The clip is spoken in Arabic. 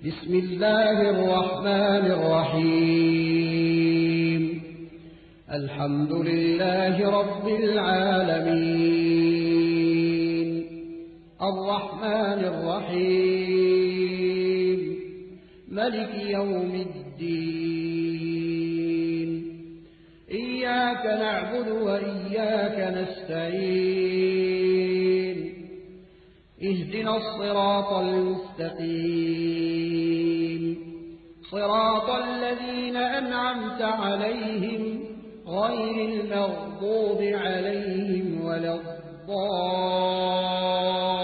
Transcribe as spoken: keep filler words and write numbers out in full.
بسم الله الرحمن الرحيم الحمد لله رب العالمين الرحمن الرحيم ملك يوم الدين إياك نعبد وإياك نستعين اهدنا الصراط المستقيم صراط الذين أنعمت عليهم غير المغضوب عليهم ولا الضالين